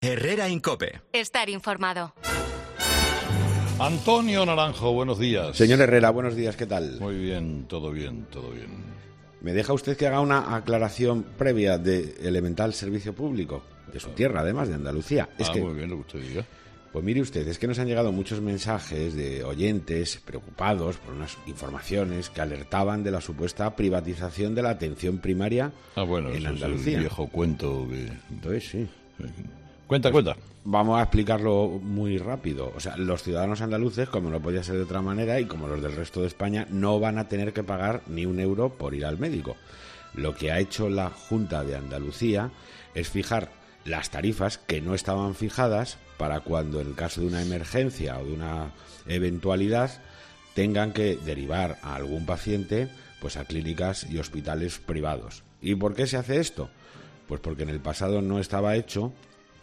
Herrera Incope. Estar informado. Antonio Naranjo, buenos días. Señor Herrera, buenos días, ¿qué tal? Muy bien, todo bien, todo bien. ¿Me deja usted que haga una aclaración previa de elemental servicio público? De su tierra, además, de Andalucía. Muy bien, lo que usted diga. Pues mire usted, es que nos han llegado muchos mensajes de oyentes preocupados por unas informaciones que alertaban de la supuesta privatización de la atención primaria en Andalucía. Es el viejo cuento que... Entonces, sí. Cuenta. Vamos a explicarlo muy rápido. O sea, los ciudadanos andaluces, como no podía ser de otra manera, y como los del resto de España, no van a tener que pagar ni un euro por ir al médico. Lo que ha hecho la Junta de Andalucía es fijar las tarifas que no estaban fijadas para cuando, en el caso de una emergencia o de una eventualidad, tengan que derivar a algún paciente pues a clínicas y hospitales privados. ¿Y por qué se hace esto? Pues porque en el pasado no estaba hecho.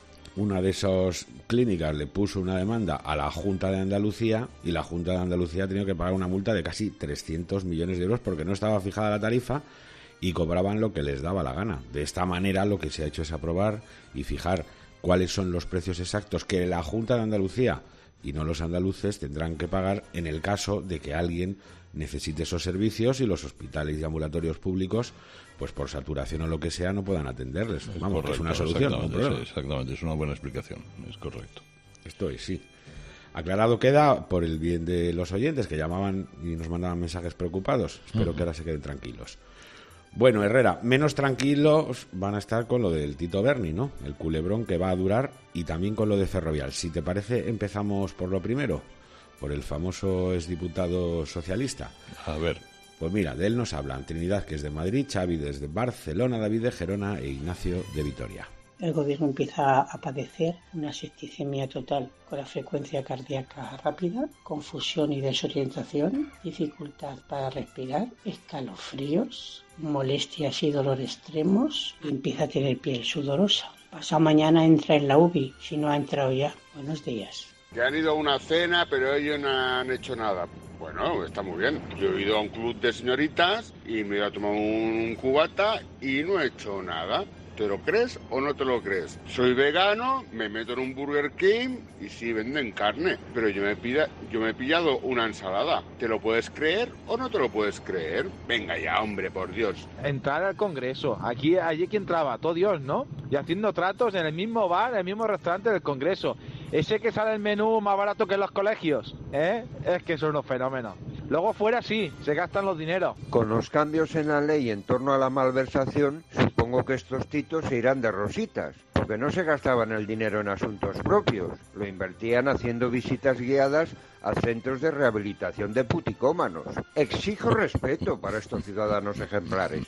Una de esas clínicas le puso una demanda a la Junta de Andalucía y la Junta de Andalucía ha tenido que pagar una multa de casi 300 millones de euros porque no estaba fijada la tarifa y cobraban lo que les daba la gana. De esta manera lo que se ha hecho es aprobar y fijar cuáles son los precios exactos que la Junta de Andalucía y no los andaluces tendrán que pagar en el caso de que alguien necesite esos servicios y los hospitales y ambulatorios públicos, pues por saturación o lo que sea, no puedan atenderles. Vamos, correcto, es una solución, no un problema. Exactamente, es una buena explicación, es correcto. Esto es, sí. Aclarado queda, por el bien de los oyentes que llamaban y nos mandaban mensajes preocupados. Espero que ahora se queden tranquilos. Bueno, Herrera, menos tranquilos van a estar con lo del Tito Berni, ¿no? El culebrón que va a durar, y también con lo de Ferrovial. Si te parece, empezamos por lo primero, por el famoso exdiputado socialista. A ver. Pues mira, de él nos hablan Trinidad, que es de Madrid, Xavi desde Barcelona, David de Gerona e Ignacio de Vitoria. El gobierno empieza a padecer una septicemia total, con la frecuencia cardíaca rápida, confusión y desorientación, dificultad para respirar, escalofríos, molestias y dolor extremos, y empieza a tener piel sudorosa. Pasado mañana entra en la UBI, si no ha entrado ya. Buenos días. Que han ido a una cena, pero ellos no han hecho nada. Bueno, está muy bien. Yo he ido a un club de señoritas y me he ido a tomar un cubata y no he hecho nada. ¿Te lo crees o no te lo crees? Soy vegano, me meto en un Burger King y sí venden carne, pero yo me he pillado una ensalada. ¿Te lo puedes creer o no te lo puedes creer? Venga ya, hombre, por Dios. Entrar al Congreso. Allí quien entraba, todo Dios, ¿no? Y haciendo tratos en el mismo bar, en el mismo restaurante del Congreso. Ese que sale el menú más barato que en los colegios, ¿eh? Es que son unos fenómenos. Luego fuera sí, se gastan los dineros. Con los cambios en la ley en torno a la malversación, supongo que estos titos se irán de rositas, porque no se gastaban el dinero en asuntos propios, lo invertían haciendo visitas guiadas a centros de rehabilitación de puticómanos. Exijo respeto para estos ciudadanos ejemplares.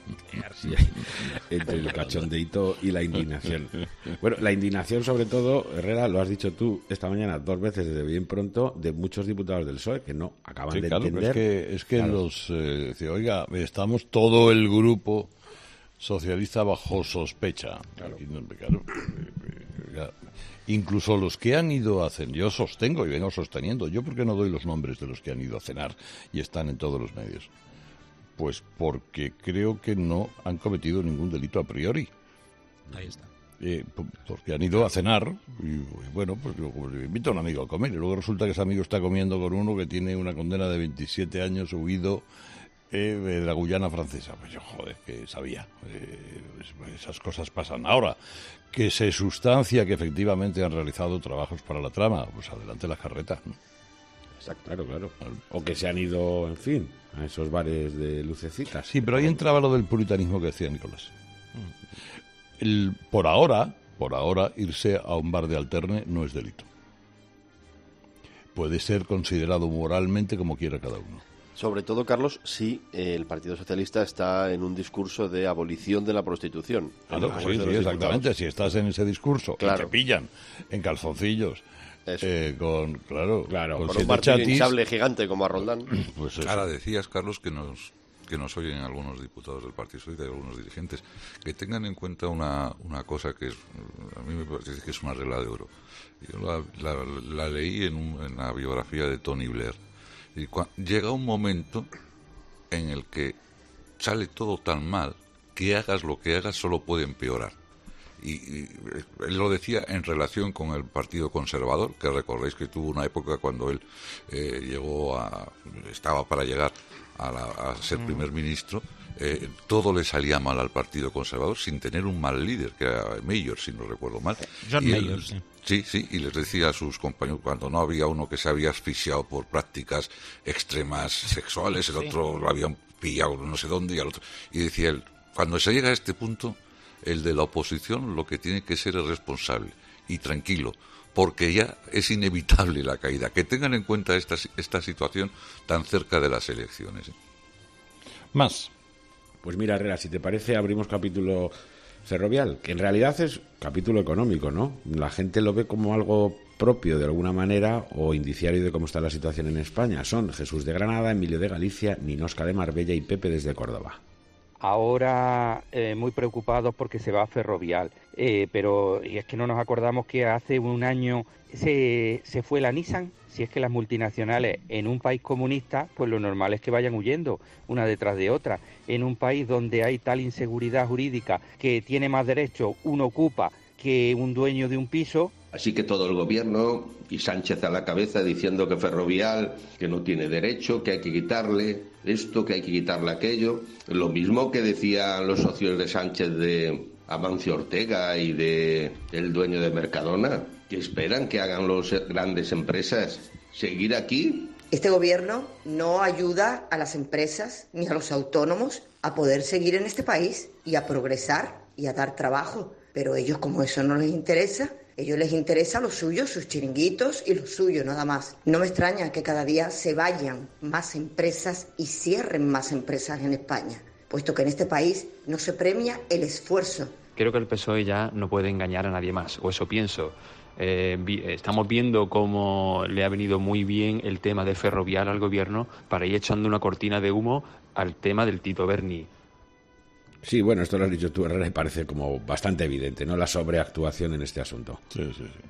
Entre el cachondeito y la indignación. Bueno, la indignación sobre todo, Herrera, lo has dicho tú esta mañana 2 veces desde bien pronto, de muchos diputados del PSOE que no acaban de entender. Es que claro. Oiga, estamos todo el grupo socialista bajo sospecha. Claro. Incluso los que han ido a cenar, yo sostengo y vengo sosteniendo, yo porque no doy los nombres de los que han ido a cenar y están en todos los medios, pues porque creo que no han cometido ningún delito a priori. Ahí está. Porque han ido a cenar y bueno, pues invito a un amigo a comer y luego resulta que ese amigo está comiendo con uno que tiene una condena de 27 años huido de la Guyana francesa. Pues yo, joder, que sabía. Esas cosas pasan. Ahora, que se sustancia que efectivamente han realizado trabajos para la trama, pues adelante las carretas, ¿no? Claro. O que se han ido, en fin, a esos bares de lucecitas. Sí, pero ahí entraba lo del puritanismo que decía Nicolás. Por ahora, irse a un bar de alterne no es delito. Puede ser considerado moralmente como quiera cada uno. Sobre todo, Carlos, si el Partido Socialista está en un discurso de abolición de la prostitución. Claro, sí, exactamente. Si estás en ese discurso, claro, y te pillan en calzoncillos, con un Martín Sable gigante como a Roldán. Pues ahora decías, Carlos, que nos oyen algunos diputados del Partido Socialista y algunos dirigentes, que tengan en cuenta una cosa que a mí me parece que es una regla de oro. Yo la leí en la biografía de Tony Blair. Y llega un momento en el que sale todo tan mal que hagas lo que hagas solo puede empeorar. Y él lo decía en relación con el Partido Conservador, que recordáis que tuvo una época cuando él estaba para llegar a ser primer ministro, todo le salía mal al Partido Conservador sin tener un mal líder, que era Mayor, si no recuerdo mal. John Mayor, sí. Sí, y les decía a sus compañeros, cuando no había uno que se había asfixiado por prácticas extremas sexuales, el otro lo habían pillado no sé dónde, y al otro. Y decía él, cuando se llega a este punto, el de la oposición lo que tiene que ser es responsable y tranquilo, porque ya es inevitable la caída. Que tengan en cuenta esta situación tan cerca de las elecciones. Más. Pues mira, Herrera, si te parece, abrimos capítulo ferrovial, que en realidad es capítulo económico, ¿no? La gente lo ve como algo propio de alguna manera o indiciario de cómo está la situación en España. Son Jesús de Granada, Emilio de Galicia, Ninosca de Marbella y Pepe desde Córdoba. Ahora muy preocupados porque se va a Ferrovial, pero y es que no nos acordamos que hace un año se fue la Nissan. Si es que las multinacionales en un país comunista, pues lo normal es que vayan huyendo una detrás de otra. En un país donde hay tal inseguridad jurídica que tiene más derecho un ocupa que un dueño de un piso. Así que todo el gobierno y Sánchez a la cabeza diciendo que Ferrovial, que no tiene derecho, que hay que quitarle esto, que hay que quitarle aquello. Lo mismo que decían los socios de Sánchez de Amancio Ortega y de el dueño de Mercadona, que esperan que hagan las grandes empresas. ¿Seguir aquí? Este gobierno no ayuda a las empresas ni a los autónomos a poder seguir en este país y a progresar y a dar trabajo. Pero ellos, como eso no les interesa, ellos les interesa lo suyo, sus chiringuitos y lo suyo, nada más. No me extraña que cada día se vayan más empresas y cierren más empresas en España, puesto que en este país no se premia el esfuerzo. Creo que el PSOE ya no puede engañar a nadie más, o eso pienso. Estamos viendo cómo le ha venido muy bien el tema de Ferrovial al gobierno para ir echando una cortina de humo al tema del Tito Berni. Sí, bueno, esto lo has dicho tú, Herrera, y parece como bastante evidente, ¿no? La sobreactuación en este asunto. Sí.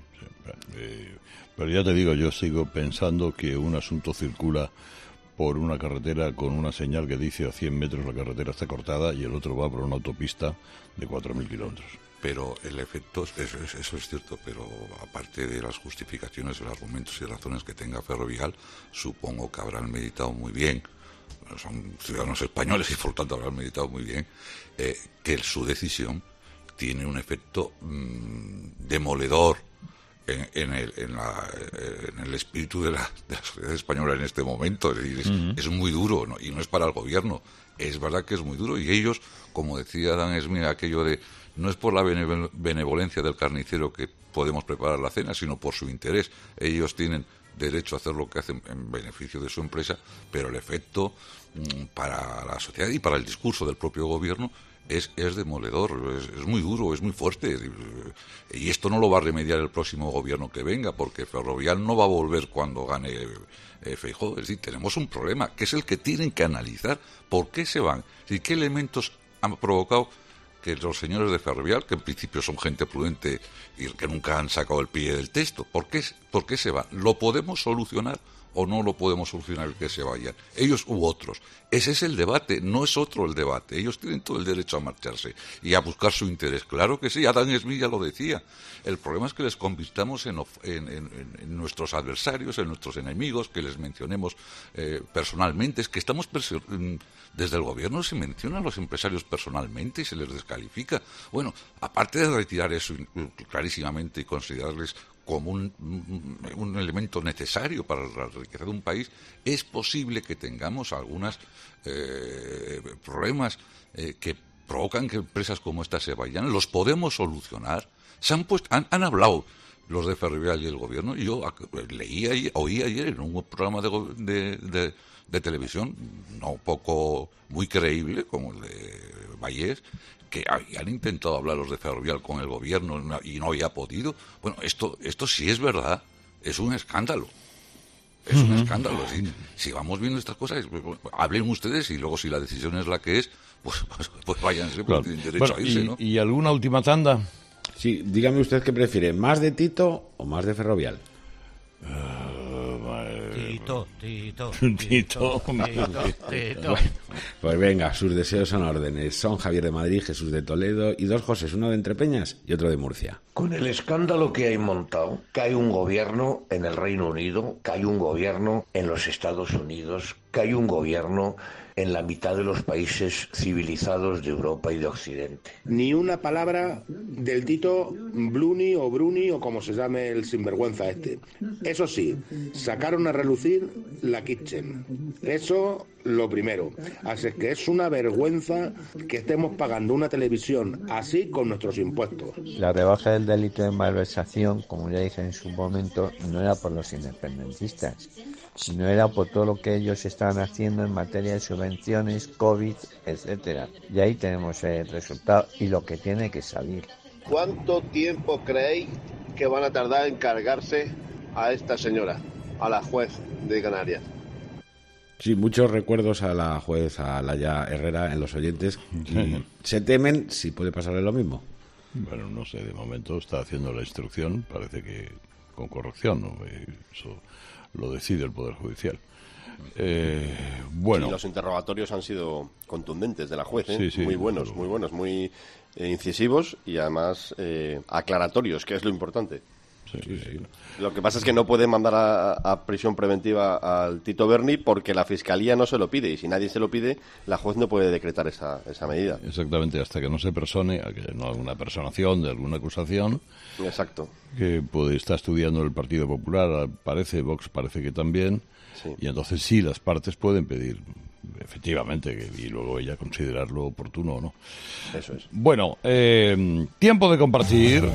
Pero ya te digo, yo sigo pensando que un asunto circula por una carretera con una señal que dice a 100 metros la carretera está cortada y el otro va por una autopista de 4.000 kilómetros. Pero el efecto, eso es cierto, pero aparte de las justificaciones, los argumentos y razones que tenga Ferrovial, supongo que habrán meditado muy bien, son ciudadanos españoles y por tanto habrán meditado muy bien, que su decisión tiene un efecto demoledor en el espíritu de la sociedad española en este momento. Es decir, es muy duro, ¿no? Y no es para el gobierno, es verdad que es muy duro. Y ellos, como decía Dan Smith, aquello de no es por la benevolencia del carnicero que podemos preparar la cena, sino por su interés. Ellos tienen derecho a hacer lo que hacen en beneficio de su empresa, pero el efecto para la sociedad y para el discurso del propio gobierno es demoledor, es muy duro, es muy fuerte, y esto no lo va a remediar el próximo gobierno que venga, porque Ferrovial no va a volver cuando gane Feijóo. Es decir, tenemos un problema que es el que tienen que analizar. ¿Por qué se van? ¿Y qué elementos han provocado que los señores de Ferrovial, que en principio son gente prudente y que nunca han sacado el pie del texto, ¿por qué se van? ¿Lo podemos solucionar o no lo podemos solucionar el que se vayan? Ellos u otros. Ese es el debate, no es otro el debate. Ellos tienen todo el derecho a marcharse y a buscar su interés. Claro que sí, Adam Smith ya lo decía. El problema es que les convirtamos en nuestros adversarios, en nuestros enemigos, que les mencionemos personalmente. Es que estamos desde el gobierno se mencionan a los empresarios personalmente y se les descalifica. Bueno, aparte de retirar eso clarísimamente y considerarles como un elemento necesario para la riqueza de un país, es posible que tengamos algunos problemas que provocan que empresas como esta se vayan. Los podemos solucionar. Han hablado los de Ferrovial y el gobierno, y yo oí ayer en un programa de televisión, muy creíble, como el de Vallés, que han intentado hablar los de Ferrovial con el gobierno y no había podido. Bueno, esto sí es verdad, es un escándalo. Es un escándalo. Si vamos viendo estas cosas, hablen ustedes y luego si la decisión es la que es, pues váyanse, porque tienen derecho a irse, ¿no? ¿Y alguna última tanda? Sí, dígame usted qué prefiere, ¿más de Tito o más de Ferrovial? Tito. Pues venga, sus deseos son órdenes. Son Javier de Madrid, Jesús de Toledo y dos Josés, uno de Entrepeñas y otro de Murcia. Con el escándalo que hay montado, que hay un gobierno en el Reino Unido, que hay un gobierno en los Estados Unidos, que hay un gobierno en la mitad de los países civilizados de Europa y de Occidente. Ni una palabra del Tito Bruni o como se llame el sinvergüenza este. Eso sí, sacaron a relucir la Kitchen. Eso lo primero. Así es que es una vergüenza que estemos pagando una televisión así con nuestros impuestos. La rebaja del delito de malversación, como ya dije en su momento, no era por los independentistas, sino era por todo lo que ellos estaban haciendo en materia de subvenciones, COVID, etcétera. Y ahí tenemos el resultado y lo que tiene que salir. ¿Cuánto tiempo creéis que van a tardar en cargarse a esta señora, a la juez de Canarias? Sí, muchos recuerdos a la juez, a Laia Herrera en los oyentes. Y se temen si puede pasarle lo mismo. Bueno, no sé, de momento está haciendo la instrucción, parece que con corrección, ¿no? Eso lo decide el Poder Judicial. Bueno. Sí, los interrogatorios han sido contundentes de la juez, ¿eh? Sí, muy buenos, muy incisivos y además aclaratorios, que es lo importante. Sí. Lo que pasa es que no puede mandar a prisión preventiva al Tito Berni porque la Fiscalía no se lo pide, y si nadie se lo pide, la juez no puede decretar esa medida. Exactamente, hasta que no se persone, que no haya una personación de alguna acusación. Exacto. Que está estudiando el Partido Popular, parece, Vox parece que también, sí. Y entonces sí, las partes pueden pedir, efectivamente, y luego ella considerarlo oportuno o no. Eso es. Bueno, tiempo de compartir,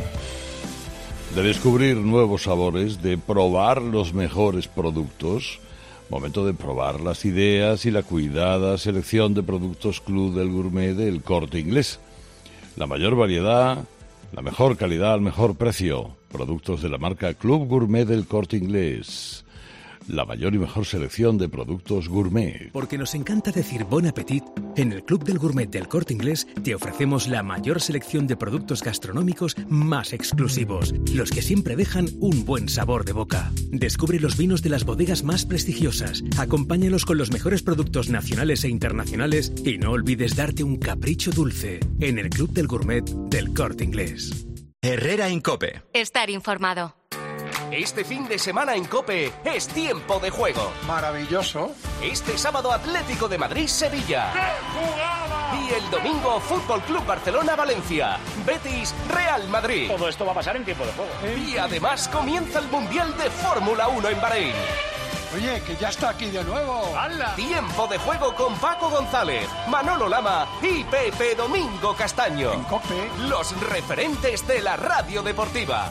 de descubrir nuevos sabores, de probar los mejores productos. Momento de probar las ideas y la cuidada selección de productos Club del Gourmet del Corte Inglés. La mayor variedad, la mejor calidad al mejor precio. Productos de la marca Club Gourmet del Corte Inglés. La mayor y mejor selección de productos gourmet. Porque nos encanta decir bon appetit, en el Club del Gourmet del Corte Inglés te ofrecemos la mayor selección de productos gastronómicos más exclusivos, los que siempre dejan un buen sabor de boca. Descubre los vinos de las bodegas más prestigiosas, acompáñalos con los mejores productos nacionales e internacionales y no olvides darte un capricho dulce en el Club del Gourmet del Corte Inglés. Herrera en COPE. Estar informado. Este fin de semana en COPE es tiempo de juego. Maravilloso. Este sábado Atlético de Madrid-Sevilla. ¡Qué jugada! Y el domingo Fútbol Club Barcelona-Valencia. Betis-Real Madrid. Todo esto va a pasar en tiempo de juego. Y además comienza el Mundial de Fórmula 1 en Bahrein. Oye, que ya está aquí de nuevo. ¡Hala! Tiempo de juego con Paco González, Manolo Lama y Pepe Domingo Castaño. En COPE. Los referentes de la radio deportiva.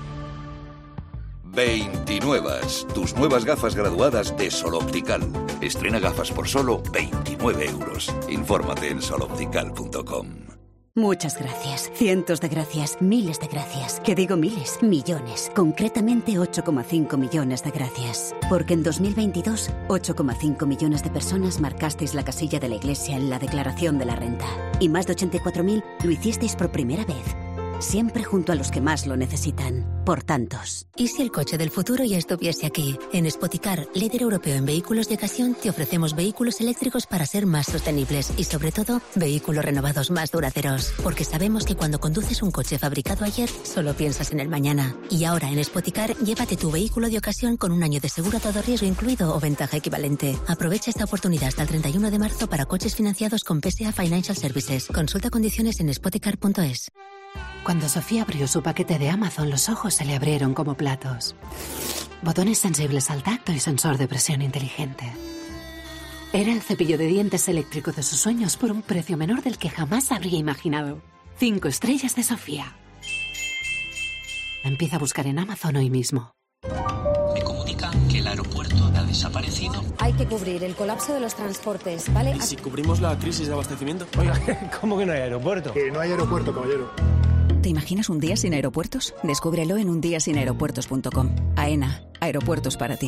29. Tus nuevas gafas graduadas de Sol Optical. Estrena gafas por solo 29 euros. Infórmate en soloptical.com. Muchas gracias, cientos de gracias, miles de gracias. Que digo miles, millones. Concretamente 8,5 millones de gracias. Porque en 2022, 8,5 millones de personas marcasteis la casilla de la Iglesia en la declaración de la renta. Y más de 84.000 lo hicisteis por primera vez. Siempre junto a los que más lo necesitan. Por tantos. ¿Y si el coche del futuro ya estuviese aquí? En Spoticar, líder europeo en vehículos de ocasión, te ofrecemos vehículos eléctricos para ser más sostenibles y, sobre todo, vehículos renovados más duraderos. Porque sabemos que cuando conduces un coche fabricado ayer, solo piensas en el mañana. Y ahora en Spoticar, llévate tu vehículo de ocasión con un año de seguro a todo riesgo incluido o ventaja equivalente. Aprovecha esta oportunidad hasta el 31 de marzo para coches financiados con PSA Financial Services. Consulta condiciones en spoticar.es. Cuando Sofía abrió su paquete de Amazon, los ojos se le abrieron como platos. Botones sensibles al tacto y sensor de presión inteligente. Era el cepillo de dientes eléctrico de sus sueños por un precio menor del que jamás habría imaginado. 5 estrellas de Sofía. Empieza a buscar en Amazon hoy mismo. Me comunican que el aeropuerto ha desaparecido. Hay que cubrir el colapso de los transportes, ¿vale? ¿Y si cubrimos la crisis de abastecimiento? Oiga, ¿cómo que no hay aeropuerto? Que no hay aeropuerto, caballero. ¿Te imaginas un día sin aeropuertos? Descúbrelo en undiasinaeropuertos.com. AENA, aeropuertos para ti.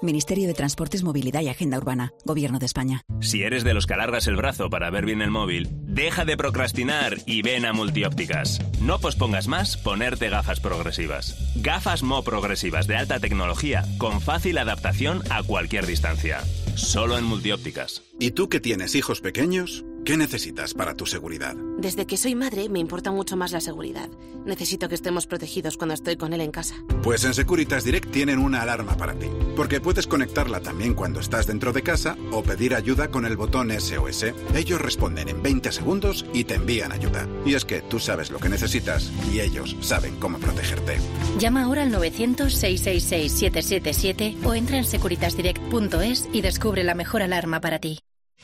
Ministerio de Transportes, Movilidad y Agenda Urbana. Gobierno de España. Si eres de los que alargas el brazo para ver bien el móvil, deja de procrastinar y ven a Multiópticas. No pospongas más ponerte gafas progresivas. Gafas Mo progresivas de alta tecnología con fácil adaptación a cualquier distancia. Solo en Multiópticas. ¿Y tú que tienes hijos pequeños? ¿Qué necesitas para tu seguridad? Desde que soy madre me importa mucho más la seguridad. Necesito que estemos protegidos cuando estoy con él en casa. Pues en Securitas Direct tienen una alarma para ti, porque puedes conectarla también cuando estás dentro de casa o pedir ayuda con el botón SOS. Ellos responden en 20 segundos y te envían ayuda. Y es que tú sabes lo que necesitas y ellos saben cómo protegerte. Llama ahora al 900-666-777 o entra en securitasdirect.es y descubre la mejor alarma para ti.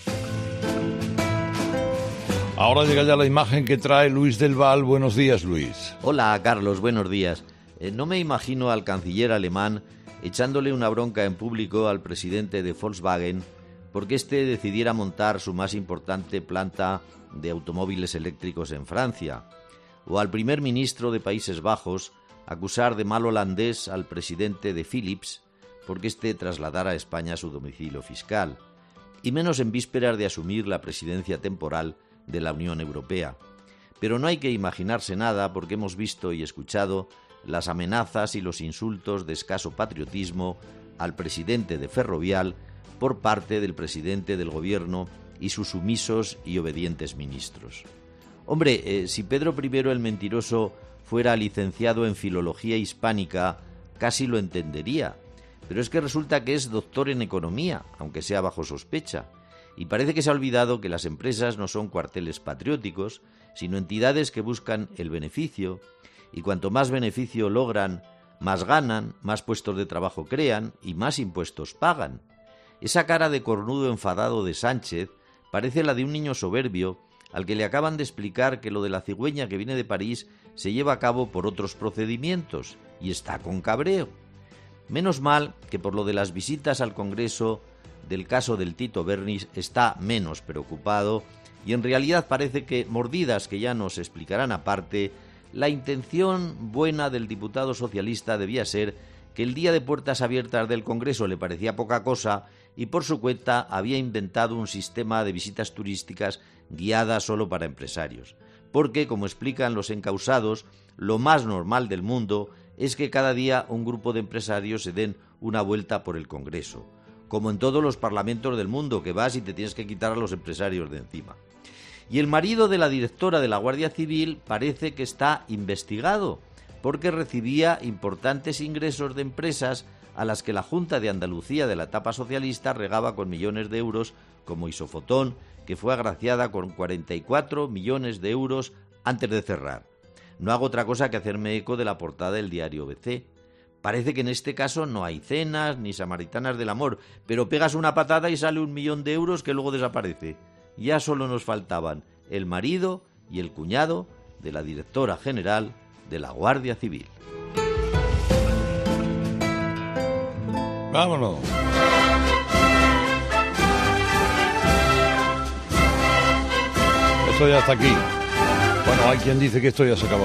Ahora llega ya la imagen que trae Luis del Val. Buenos días, Luis. Hola, Carlos, buenos días. No me imagino al canciller alemán echándole una bronca en público al presidente de Volkswagen porque éste decidiera montar su más importante planta de automóviles eléctricos en Francia, o al primer ministro de Países Bajos acusar de mal holandés al presidente de Philips porque éste trasladara a España su domicilio fiscal, y menos en vísperas de asumir la presidencia temporal de la Unión Europea. Pero no hay que imaginarse nada porque hemos visto y escuchado las amenazas y los insultos de escaso patriotismo al presidente de Ferrovial por parte del presidente del gobierno y sus sumisos y obedientes ministros. Hombre, si Pedro I el Mentiroso fuera licenciado en Filología Hispánica, casi lo entendería, pero es que resulta que es doctor en Economía, aunque sea bajo sospecha. Y parece que se ha olvidado que las empresas no son cuarteles patrióticos, sino entidades que buscan el beneficio, y cuanto más beneficio logran, más ganan, más puestos de trabajo crean y más impuestos pagan. Esa cara de cornudo enfadado de Sánchez parece la de un niño soberbio al que le acaban de explicar que lo de la cigüeña que viene de París se lleva a cabo por otros procedimientos, y está con cabreo. Menos mal que por lo de las visitas al Congreso del caso del Tito Berni está menos preocupado, y en realidad parece que, mordidas que ya nos explicarán aparte, la intención buena del diputado socialista debía ser que el día de puertas abiertas del Congreso le parecía poca cosa y por su cuenta había inventado un sistema de visitas turísticas guiadas solo para empresarios. Porque, como explican los encausados, lo más normal del mundo es que cada día un grupo de empresarios se den una vuelta por el Congreso, como en todos los parlamentos del mundo, que vas y te tienes que quitar a los empresarios de encima. Y el marido de la directora de la Guardia Civil parece que está investigado, porque recibía importantes ingresos de empresas a las que la Junta de Andalucía de la etapa socialista regaba con millones de euros, como Isofotón, que fue agraciada con 44 millones de euros antes de cerrar. No hago otra cosa que hacerme eco de la portada del diario ABC. Parece que en este caso no hay cenas ni samaritanas del amor, pero pegas una patada y sale 1 millón de euros que luego desaparece. Ya solo nos faltaban el marido y el cuñado de la directora general de la Guardia Civil. ¡Vámonos! Esto ya está aquí. Bueno, hay quien dice que esto ya se acabó,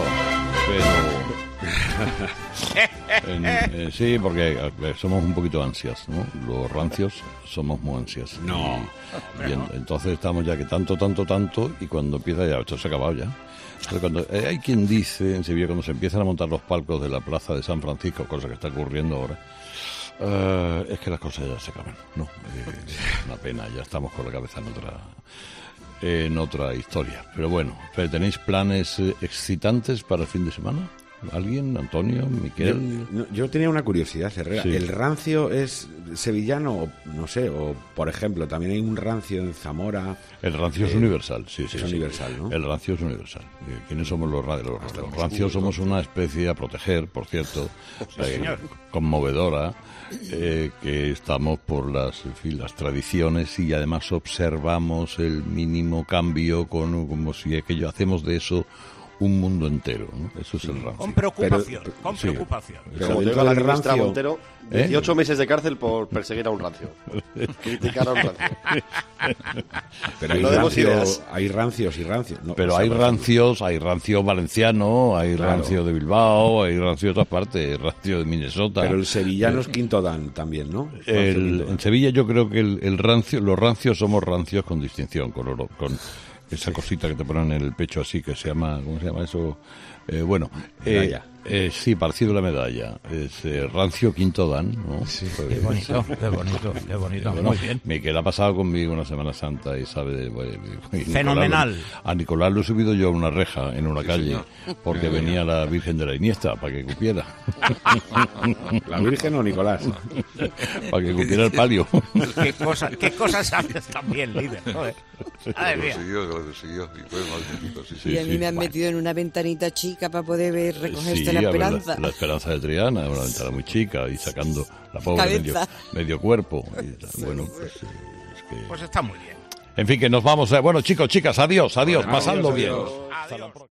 pero... sí, porque somos un poquito ansias, ¿no? Los rancios somos muy ansias. No. Entonces estamos ya que tanto, y cuando empieza ya, esto se ha acabado ya. Pero cuando, hay quien dice en Sevilla, cuando se empiezan a montar los palcos de la plaza de San Francisco, cosa que está ocurriendo ahora, es que las cosas ya se acaban, ¿no? Es una pena, ya estamos con la cabeza en otra historia. Pero bueno, ¿tenéis planes excitantes para el fin de semana? ¿Alguien? ¿Antonio? ¿Miquel? Yo tenía una curiosidad, Herrera. Sí. ¿El rancio es sevillano? O, no sé, o por ejemplo, también hay un rancio en Zamora. El rancio es universal, sí. Es universal, ¿no? El rancio es universal. ¿Quiénes somos los rancios? Los rancios somos una especie a proteger, por cierto, conmovedora, que estamos por las tradiciones y además observamos el mínimo cambio como si aquello hacemos de eso un mundo entero, ¿no? Eso es el rancio. Con preocupación, con sí. preocupación. Pero como diga la ministra Montero, 18 meses de cárcel por perseguir a un rancio. Criticar a un rancio. Pero hay rancios y rancios. No, pero hay rancios, hay rancio valenciano, hay rancio de Bilbao, hay rancio de otras partes, hay rancio de Minnesota. Pero el sevillano es quinto dan también, ¿no? En Sevilla yo creo que el rancio, los rancios somos rancios con distinción, con esa cosita que te ponen en el pecho así, que se llama, ¿cómo se llama eso? Sí, parecido a la medalla. Es rancio quinto dan, ¿no? Sí, qué bonito, qué bonito, qué bonito. Bueno, muy bien. Miquel ha pasado conmigo una Semana Santa y sabe... Fenomenal. A Nicolás lo he subido yo a una reja en una calle, porque venía la Virgen de la Iniesta, para que cupiera. ¿La Virgen o Nicolás? Para que cupiera el palio. ¿Qué cosas sabes también, líder? Joder. Y a mí me han metido en una ventanita chica para poder recogerte la esperanza. La esperanza de Triana, una ventana muy chica y sacando la pobre medio cuerpo. Y, bueno, pues está muy bien. En fin, que nos vamos. Bueno, chicos, chicas, adiós. Pasadlo bien. Adiós.